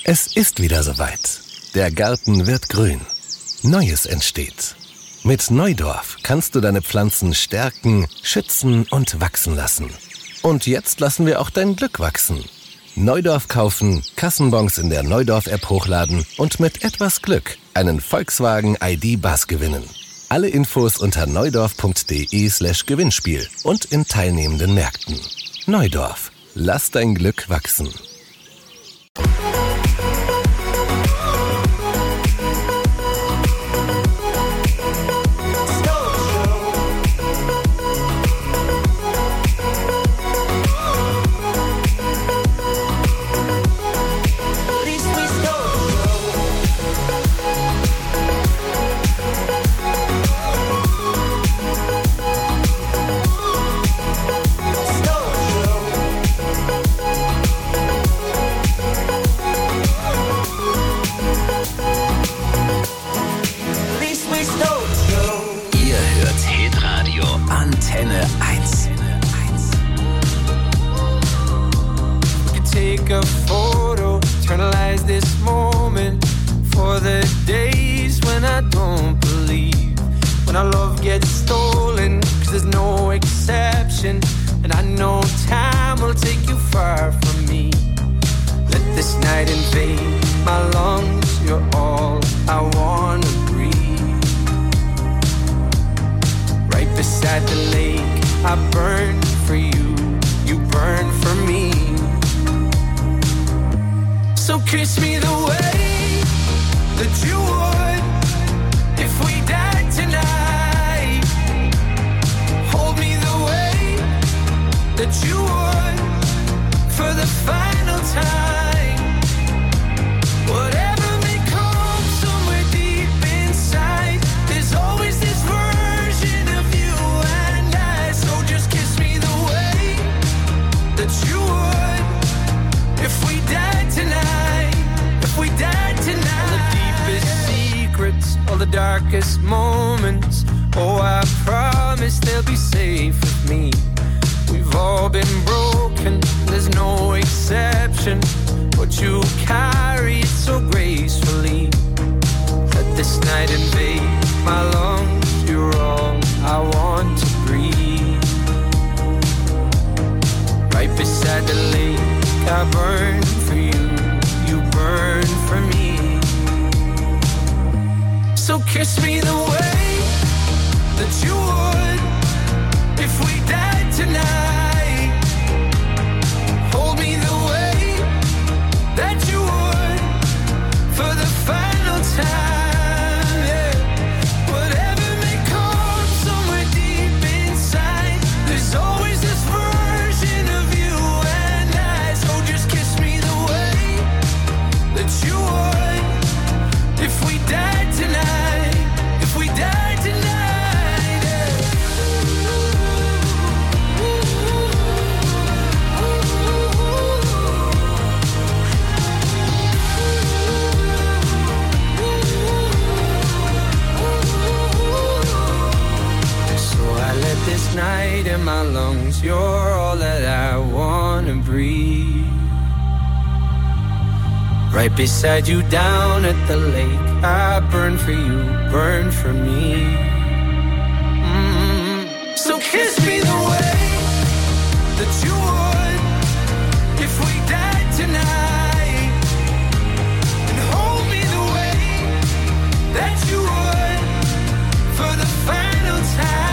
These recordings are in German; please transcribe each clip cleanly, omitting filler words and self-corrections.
Es ist wieder soweit. Der Garten wird grün. Neues entsteht. Mit Neudorf kannst du deine Pflanzen stärken, schützen und wachsen lassen. Und jetzt lassen wir auch dein Glück wachsen. Neudorf kaufen, Kassenbons in der Neudorf-App hochladen und mit etwas Glück einen Volkswagen ID.Buzz gewinnen. Alle Infos unter neudorf.de/Gewinnspiel und in teilnehmenden Märkten. Neudorf. Lass dein Glück wachsen. Beside you down at the lake, I burn for you, burn for me. So kiss me the way that you would if we died tonight, and hold me the way that you would for the final time.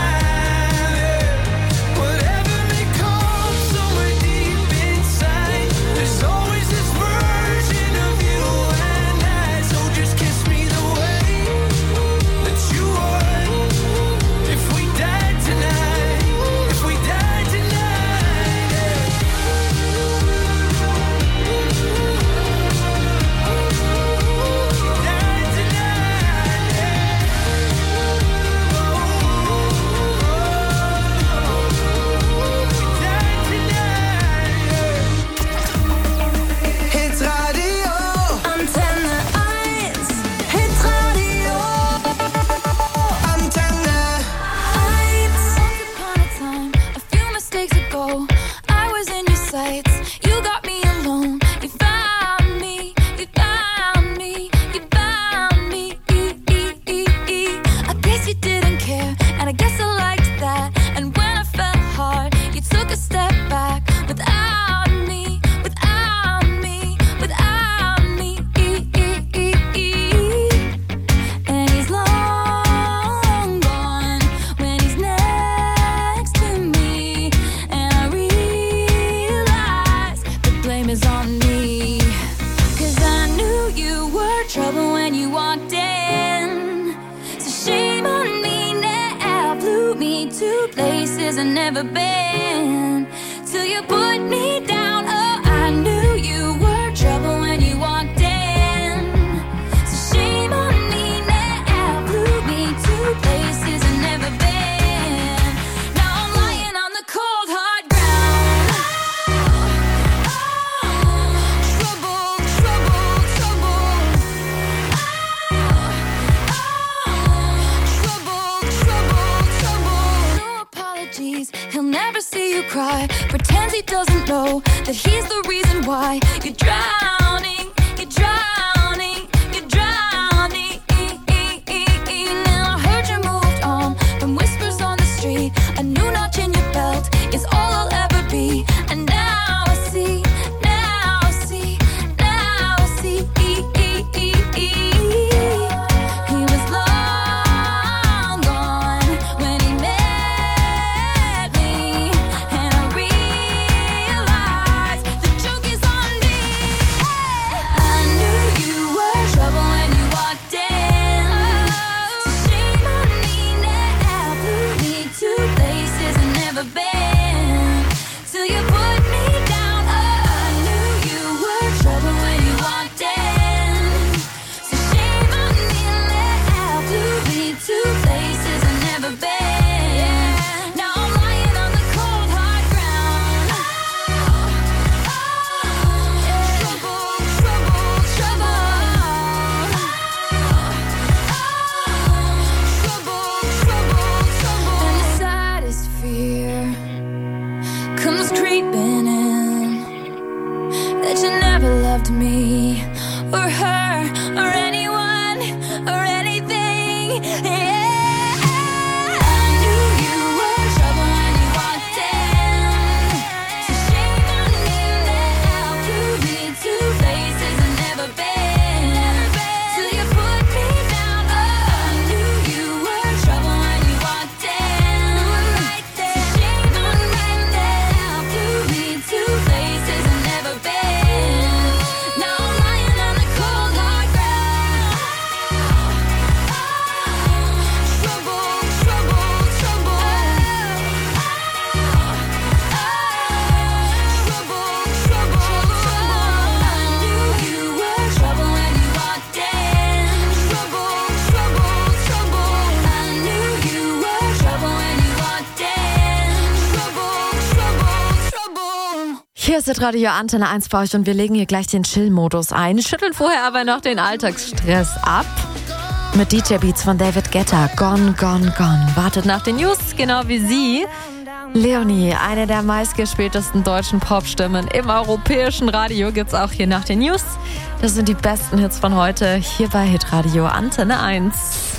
places I've never been. Till you put me down, oh, I knew you were trouble when you walked in. So shame on me now, blew me to places I've never been. Now I'm lying on the cold hard ground. Trouble, trouble, trouble. Trouble, trouble. No apologies, he'll never see you cry. Pretends he doesn't know that he's the reason why you're drowning, you're drowning, you're drowning. Now I heard you moved on from whispers on the street. A new notch in your belt is all I'll ever be. And now I see, now I see, now I see. He was long gone when he met me, and I realized the joke is on me. I knew you were trouble when you walked in. So shame on me now, blew me to places I've never been. Till you put me down, oh, I knew you were trouble when you walked in. So shame on me now, blew me to places I've never been. Now I'm lying on the cold hard ground. Trouble, trouble, trouble. Trouble, trouble. And the saddest fear comes creeping in, that you never loved me or her or anyone or anything. Yeah. I knew you were trouble when you walked in. So shame on me now, blew me to places I've never been. Till you put me down, oh, I knew you were trouble when you walked in. Right there. So shame on me now, blew me to places I've never been. Now I'm lying on the cold hard ground. Trouble, trouble, trouble. Trouble, trouble, trouble. I knew you were trouble when you walked in. Trouble, trouble, trouble. I knew you were trouble when you walked in. Trouble, trouble, trouble. Hier ist das Radio Antenne 1 bei euch und wir legen hier gleich den Chill-Modus ein. Schütteln vorher aber noch den Alltagsstress ab. Mit DJ-Beats von David Guetta. Gone, gone, gone. Wartet nach den News, genau wie sie. Leonie, eine der meistgespieltesten deutschen Popstimmen im europäischen Radio, gibt's auch hier nach den News. Das sind die besten Hits von heute, hier bei Hitradio Antenne 1.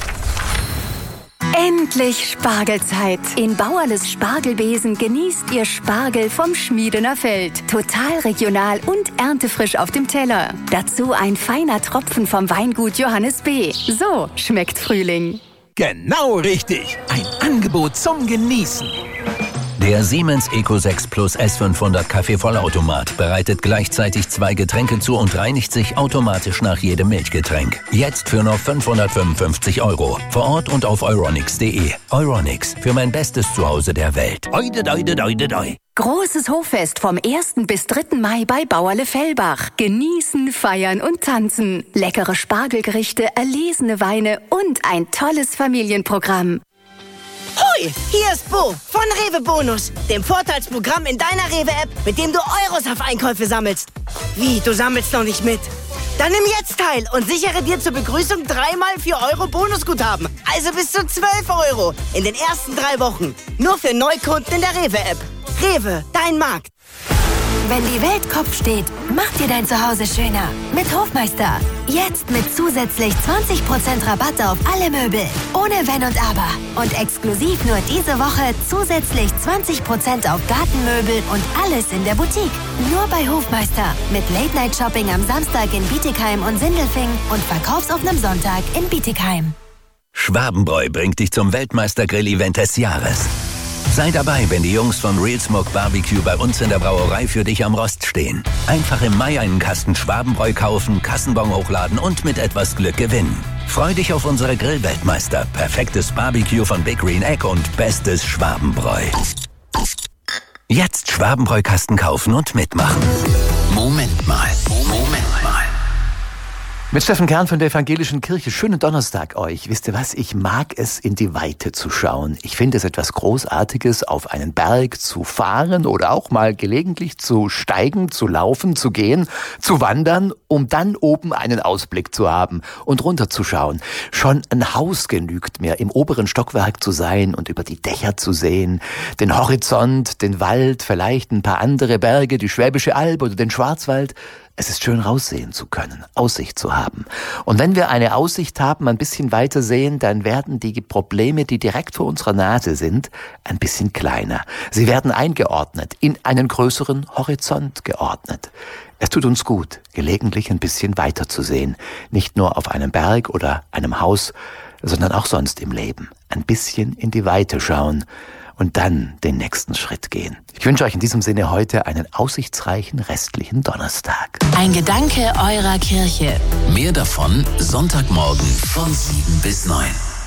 Endlich Spargelzeit. In Bauerles Spargelbesen genießt ihr Spargel vom Schmiedener Feld. Total regional und erntefrisch auf dem Teller. Dazu ein feiner Tropfen vom Weingut Johannes B. So schmeckt Frühling. Genau richtig. Ein Angebot zum Genießen. Der Siemens Eco 6 Plus S500 Kaffeevollautomat bereitet gleichzeitig 2 Getränke zu und reinigt sich automatisch nach jedem Milchgetränk. Jetzt für nur 555 €. Vor Ort und auf euronics.de. Euronics, für mein bestes Zuhause der Welt. Oide, doide, doide, doi. Großes Hoffest vom 1. bis 3. Mai bei Bauerle Fellbach. Genießen, feiern und tanzen. Leckere Spargelgerichte, erlesene Weine und ein tolles Familienprogramm. Hoi, hier ist Bo von Rewe Bonus, dem Vorteilsprogramm in deiner Rewe-App, mit dem du Euros auf Einkäufe sammelst. Wie, du sammelst noch nicht mit? Dann nimm jetzt teil und sichere dir zur Begrüßung 3x 4 € Bonusguthaben. Also bis zu 12 € in den ersten 3 Wochen. Nur für Neukunden in der Rewe-App. Rewe, dein Markt. Wenn die Welt Kopf steht, mach dir dein Zuhause schöner. Mit Hofmeister. Jetzt mit zusätzlich 20% Rabatt auf alle Möbel. Ohne Wenn und Aber. Und exklusiv nur diese Woche zusätzlich 20% auf Gartenmöbel und alles in der Boutique. Nur bei Hofmeister. Mit Late-Night-Shopping am Samstag in Bietigheim und Sindelfing und verkaufsoffenem Sonntag in Bietigheim. Schwabenbräu bringt dich zum Weltmeister-Grill-Event des Jahres. Sei dabei, wenn die Jungs von Real Smoke Barbecue bei uns in der Brauerei für dich am Rost stehen. Einfach im Mai einen Kasten Schwabenbräu kaufen, Kassenbon hochladen und mit etwas Glück gewinnen. Freu dich auf unsere Grillweltmeister, perfektes Barbecue von Big Green Egg und bestes Schwabenbräu. Jetzt Schwabenbräukasten kaufen und mitmachen. Moment mal. Mit Steffen Kern von der Evangelischen Kirche. Schönen Donnerstag euch. Wisst ihr was? Ich mag es, in die Weite zu schauen. Ich finde es etwas Großartiges, auf einen Berg zu fahren oder auch mal gelegentlich zu steigen, zu laufen, zu gehen, zu wandern, um dann oben einen Ausblick zu haben und runterzuschauen. Schon ein Haus genügt mir, im oberen Stockwerk zu sein und über die Dächer zu sehen, den Horizont, den Wald, vielleicht ein paar andere Berge, die Schwäbische Alb oder den Schwarzwald. Es ist schön raussehen zu können, Aussicht zu haben. Und wenn wir eine Aussicht haben, ein bisschen weiter sehen, dann werden die Probleme, die direkt vor unserer Nase sind, ein bisschen kleiner. Sie werden eingeordnet, in einen größeren Horizont geordnet. Es tut uns gut, gelegentlich ein bisschen weiter zu sehen. Nicht nur auf einem Berg oder einem Haus, sondern auch sonst im Leben. Ein bisschen in die Weite schauen und dann den nächsten Schritt gehen. Ich wünsche euch in diesem Sinne heute einen aussichtsreichen restlichen Donnerstag. Ein Gedanke eurer Kirche. Mehr davon Sonntagmorgen von 7 bis 9.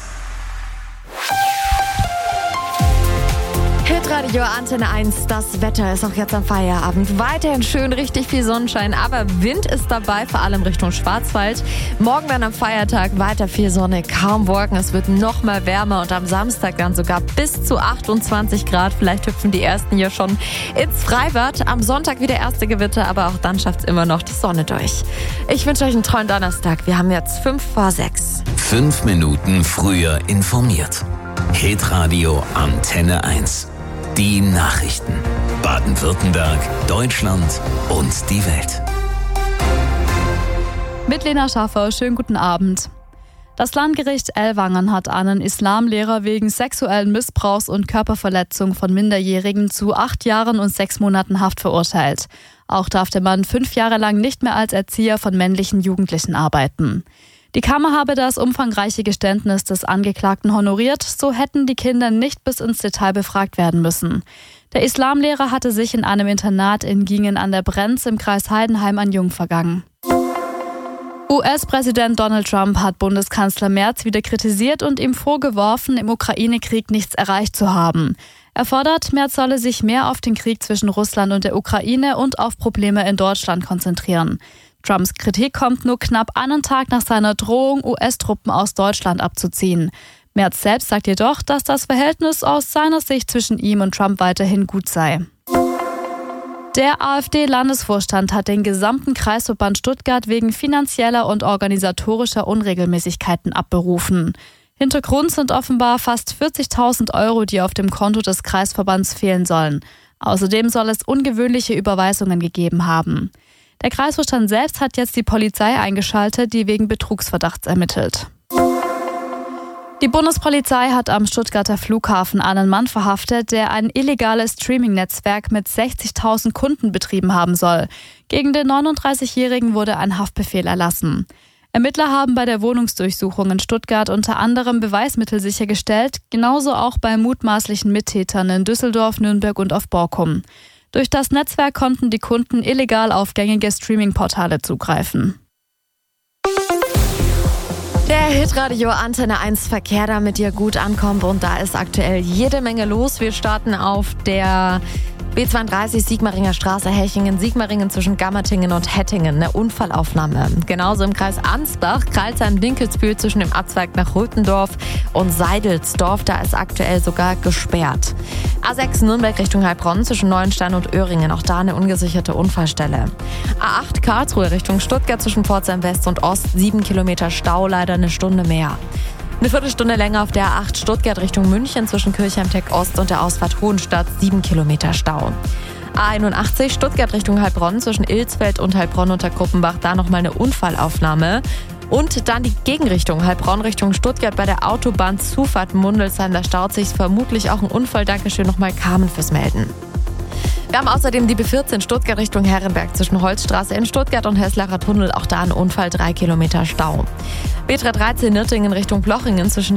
Hitradio Antenne 1, das Wetter ist auch jetzt am Feierabend. Weiterhin schön, richtig viel Sonnenschein, aber Wind ist dabei, vor allem Richtung Schwarzwald. Morgen dann am Feiertag weiter viel Sonne, kaum Wolken, es wird noch mal wärmer und am Samstag dann sogar bis zu 28 Grad. Vielleicht hüpfen die Ersten ja schon ins Freibad. Am Sonntag wieder erste Gewitter, aber auch dann schafft es immer noch die Sonne durch. Ich wünsche euch einen tollen Donnerstag. Wir haben jetzt 5:05. 5 Minuten früher informiert. Hitradio Antenne 1. Die Nachrichten. Baden-Württemberg, Deutschland und die Welt. Mit Lena Schaffer, schönen guten Abend. Das Landgericht Ellwangen hat einen Islamlehrer wegen sexuellen Missbrauchs und Körperverletzung von Minderjährigen zu 8 Jahren und 6 Monaten Haft verurteilt. Auch darf der Mann 5 Jahre lang nicht mehr als Erzieher von männlichen Jugendlichen arbeiten. Die Kammer habe das umfangreiche Geständnis des Angeklagten honoriert, so hätten die Kinder nicht bis ins Detail befragt werden müssen. Der Islamlehrer hatte sich in einem Internat in Gingen an der Brenz im Kreis Heidenheim an Jung vergangen. US-Präsident Donald Trump hat Bundeskanzler Merz wieder kritisiert und ihm vorgeworfen, im Ukraine-Krieg nichts erreicht zu haben. Er fordert, Merz solle sich mehr auf den Krieg zwischen Russland und der Ukraine und auf Probleme in Deutschland konzentrieren. Trumps Kritik kommt nur knapp einen Tag nach seiner Drohung, US-Truppen aus Deutschland abzuziehen. Merz selbst sagt jedoch, dass das Verhältnis aus seiner Sicht zwischen ihm und Trump weiterhin gut sei. Der AfD-Landesvorstand hat den gesamten Kreisverband Stuttgart wegen finanzieller und organisatorischer Unregelmäßigkeiten abberufen. Hintergrund sind offenbar fast 40.000 Euro, die auf dem Konto des Kreisverbands fehlen sollen. Außerdem soll es ungewöhnliche Überweisungen gegeben haben. Der Kreisvorstand selbst hat jetzt die Polizei eingeschaltet, die wegen Betrugsverdachts ermittelt. Die Bundespolizei hat am Stuttgarter Flughafen einen Mann verhaftet, der ein illegales Streaming-Netzwerk mit 60.000 Kunden betrieben haben soll. Gegen den 39-Jährigen wurde ein Haftbefehl erlassen. Ermittler haben bei der Wohnungsdurchsuchung in Stuttgart unter anderem Beweismittel sichergestellt, genauso auch bei mutmaßlichen Mittätern in Düsseldorf, Nürnberg und auf Borkum. Durch das Netzwerk konnten die Kunden illegal auf gängige Streaming-Portale zugreifen. Der Hitradio Antenne 1 Verkehr, damit ihr gut ankommt, und da ist aktuell jede Menge los. Wir starten auf der B32 Sigmaringer Straße, Hechingen, Sigmaringen zwischen Gammertingen und Hettingen. Eine Unfallaufnahme. Genauso im Kreis Ansbach, Kreilsheim-Dinkelsbühl zwischen dem Abzweig nach Röthendorf und Seidelsdorf. Da ist aktuell sogar gesperrt. A6 Nürnberg Richtung Heilbronn zwischen Neuenstein und Öhringen. Auch da eine ungesicherte Unfallstelle. A8 Karlsruhe Richtung Stuttgart zwischen Pforzheim West und Ost. 7 Kilometer Stau, leider eine Stunde mehr. Eine Viertelstunde länger auf der A8 Stuttgart Richtung München zwischen Kirchheim-Tech Ost und der Ausfahrt Hohenstadt, 7 Kilometer Stau. A81 Stuttgart Richtung Heilbronn zwischen Ilsfeld und Heilbronn unter Kruppenbach, da nochmal eine Unfallaufnahme. Und dann die Gegenrichtung, Heilbronn Richtung Stuttgart bei der Autobahnzufahrt Mundelsheim, da staut sich vermutlich auch ein Unfall. Dankeschön nochmal Carmen fürs Melden. Wir haben außerdem die B14 Stuttgart Richtung Herrenberg zwischen Holzstraße in Stuttgart und Heslacher Tunnel. Auch da ein Unfall, 3 Kilometer Stau. B313 Nürtingen Richtung Blochingen zwischen